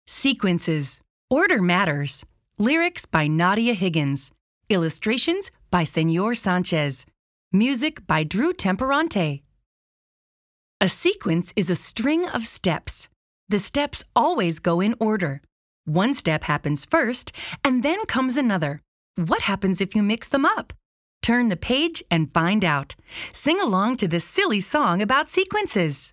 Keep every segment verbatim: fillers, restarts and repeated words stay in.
Sequences. Order matters. Lyrics by Nadia Higgins. Illustrations by Senor Sanchez. Music by Drew Temperante. A sequence is a string of steps. The steps always go in order. One step happens first, and then comes another. What happens if you mix them up? Turn the page and find out. Sing along to this silly song about sequences.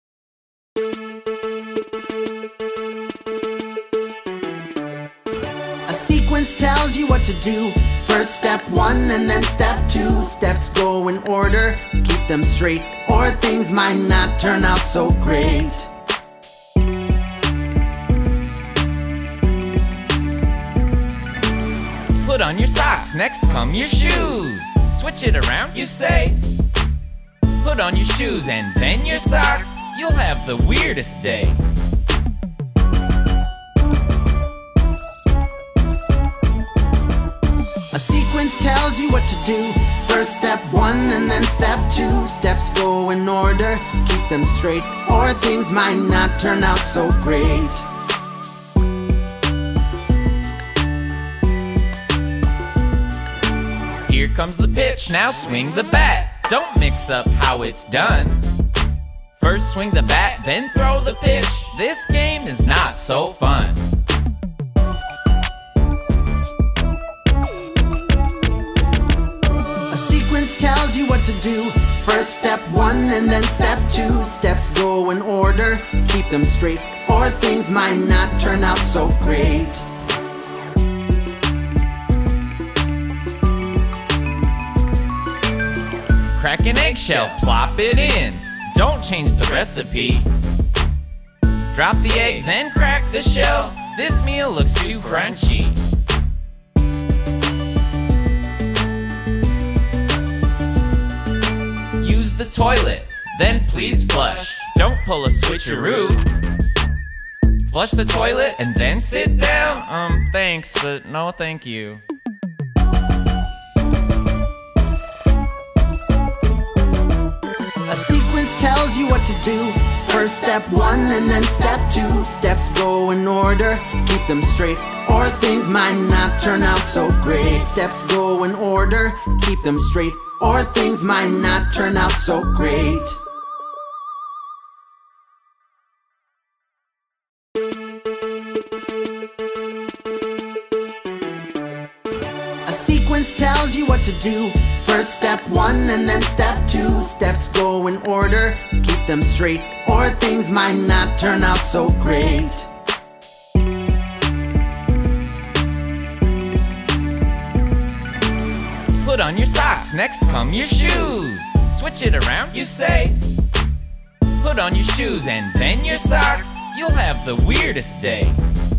A sequence tells you what to do. First step one and then step two. Steps go in order, keep them straight, or things might not turn out so great. Put on your socks, next come your shoes. Switch it around, you say. Put on your shoes and then your socks. You'll have the weirdest day. A sequence tells you what to do. First step one and then step two. Steps go in order, keep them straight, or things might not turn out so great. Here comes the pitch, now swing the bat. Don't mix up how it's done. First swing the bat, then throw the pitch. This game is not so fun. A sequence tells you what to do. First step one and then step two. Steps go in order, keep them straight, or things might not turn out so great. Crack an eggshell, plop it in. Don't change the recipe. Drop the egg, then crack the shell. This meal looks too crunchy. Use the toilet, then please flush. Don't pull a switcheroo. Flush the toilet and then sit down. Um, thanks, but no thank you. A sequence tells you what to do. First step one and then step two. Steps go in order, keep them straight, or things might not turn out so great. Steps go in order, keep them straight, or things might not turn out so great. A sequence tells you what to do. First step one and then step two. Steps go in order, keep them straight, or things might not turn out so great. Put on your socks, next come your shoes. Switch it around, you say. Put on your shoes and then your socks. You'll have the weirdest day.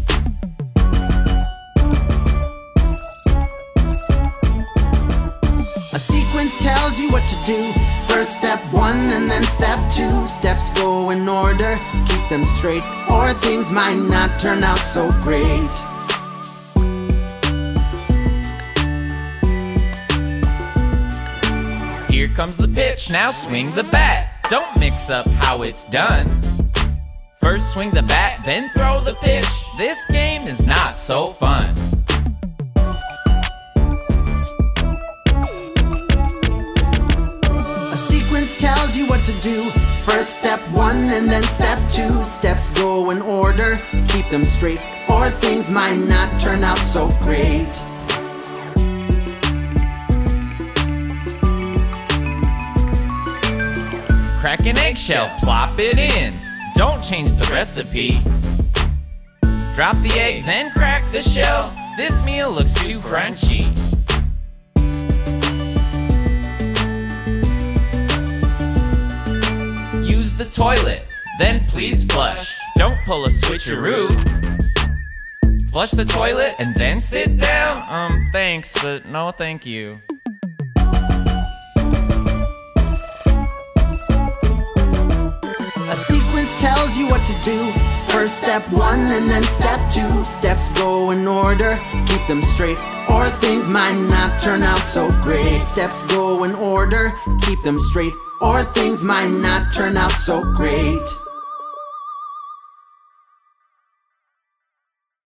A sequence tells you what to do. First step one and then step two. Steps go in order, keep them straight, or things might not turn out so great. Here comes the pitch, now swing the bat. Don't mix up how it's done. First swing the bat, then throw the pitch. This game is not so fun. A sequence tells you what to do. First step one and then step two. Steps go in order, keep them straight, or things might not turn out so great. Crack an eggshell, plop it in. Don't change the recipe. Drop the egg, then crack the shell. This meal looks too crunchy. Use the toilet, then please flush. Don't pull a switcheroo. Flush the toilet and then sit down. Um, thanks, but no thank you. A sequence tells you what to do. First step one and then step two. Steps go in order, keep them straight, or things might not turn out so great. Steps go in order, keep them straight, or things might not turn out so great.